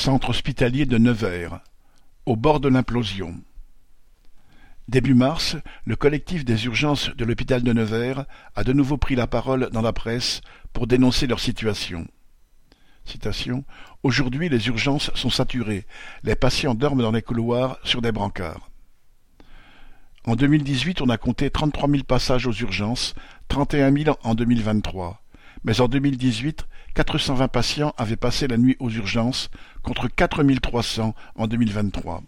Centre hospitalier de Nevers, au bord de l'implosion. Début mars, le collectif des urgences de l'hôpital de Nevers a de nouveau pris la parole dans la presse pour dénoncer leur situation. Citation : « Aujourd'hui, les urgences sont saturées. Les patients dorment dans les couloirs sur des brancards. » En 2018, on a compté 33 000 passages aux urgences, 31 000 en 2023. Mais en 2018, 420 patients avaient passé la nuit aux urgences, contre 4 300 en 2023.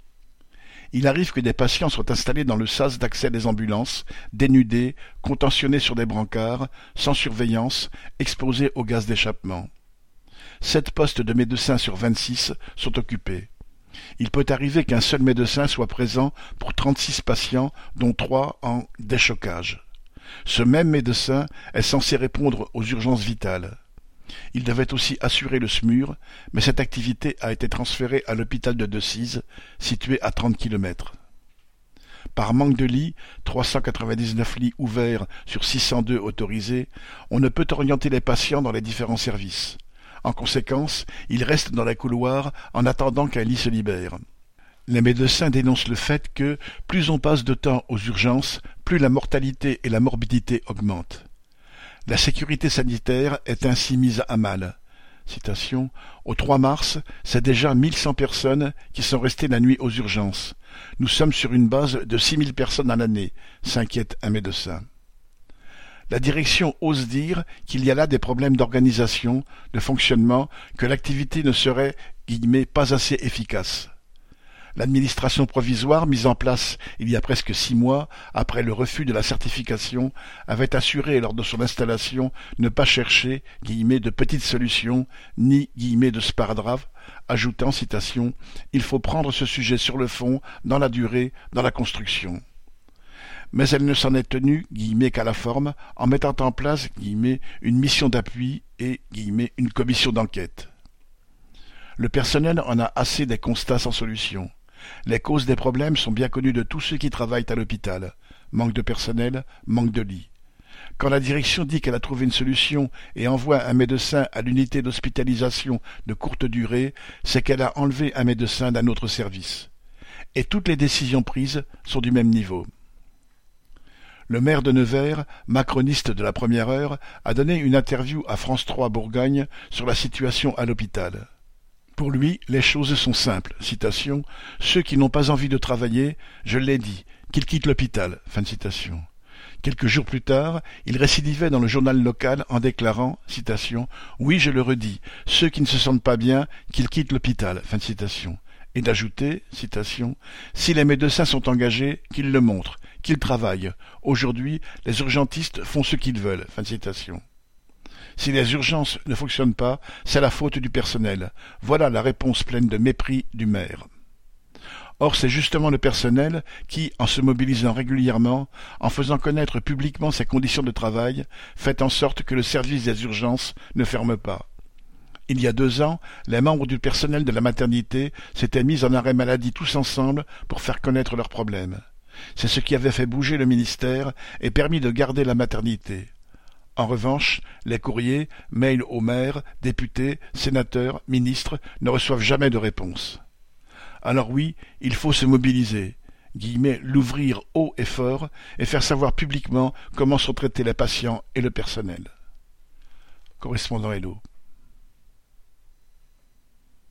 Il arrive que des patients soient installés dans le sas d'accès des ambulances, dénudés, contentionnés sur des brancards, sans surveillance, exposés au gaz d'échappement. 7 postes de médecins sur 26 sont occupés. Il peut arriver qu'un seul médecin soit présent pour 36 patients, dont 3 en déchocage. Ce même médecin est censé répondre aux urgences vitales. Il devait aussi assurer le SMUR, mais cette activité a été transférée à l'hôpital de Decize, situé à 30 km. Par manque de lits, 399 lits ouverts sur 602 autorisés, on ne peut orienter les patients dans les différents services. En conséquence, ils restent dans les couloirs en attendant qu'un lit se libère. Les médecins dénoncent le fait que, plus on passe de temps aux urgences, plus la mortalité et la morbidité augmentent. La sécurité sanitaire est ainsi mise à mal. Citation : « Au 3 mars, c'est déjà 1100 personnes qui sont restées la nuit aux urgences. Nous sommes sur une base de 6000 personnes à l'année », s'inquiète un médecin. La direction ose dire qu'il y a là des problèmes d'organisation, de fonctionnement, que l'activité ne serait « pas assez efficace ». L'administration provisoire, mise en place il y a presque 6 mois, après le refus de la certification, avait assuré lors de son installation ne pas chercher « de petites solutions » ni « de sparadrap », ajoutant, citation, « Il faut prendre ce sujet sur le fond, dans la durée, dans la construction ». Mais elle ne s'en est tenue qu'à la forme, en mettant en place une mission d'appui et une commission d'enquête. Le personnel en a assez des constats sans solution. Les causes des problèmes sont bien connues de tous ceux qui travaillent à l'hôpital. Manque de personnel, manque de lits. Quand la direction dit qu'elle a trouvé une solution et envoie un médecin à l'unité d'hospitalisation de courte durée, c'est qu'elle a enlevé un médecin d'un autre service. Et toutes les décisions prises sont du même niveau. Le maire de Nevers, macroniste de la première heure, a donné une interview à France 3 Bourgogne sur la situation à l'hôpital. Pour lui, les choses sont simples. Citation : « Ceux qui n'ont pas envie de travailler, je l'ai dit, qu'ils quittent l'hôpital. » Fin de citation. Quelques jours plus tard, il récidivait dans le journal local en déclarant, citation, « Oui, je le redis, ceux qui ne se sentent pas bien, qu'ils quittent l'hôpital. » Fin de citation. Et d'ajouter, citation, « Si les médecins sont engagés, qu'ils le montrent, qu'ils travaillent. Aujourd'hui, les urgentistes font ce qu'ils veulent. » Fin de citation. Si les urgences ne fonctionnent pas, c'est la faute du personnel. Voilà la réponse pleine de mépris du maire. Or, c'est justement le personnel qui, en se mobilisant régulièrement, en faisant connaître publiquement ses conditions de travail, fait en sorte que le service des urgences ne ferme pas. Il y a 2 ans, les membres du personnel de la maternité s'étaient mis en arrêt maladie tous ensemble pour faire connaître leurs problèmes. C'est ce qui avait fait bouger le ministère et permis de garder la maternité. En revanche, les courriers, mails aux maires, députés, sénateurs, ministres ne reçoivent jamais de réponse. Alors oui, il faut se mobiliser, l'ouvrir haut et fort et faire savoir publiquement comment sont traités les patients et le personnel. Correspondant Hello.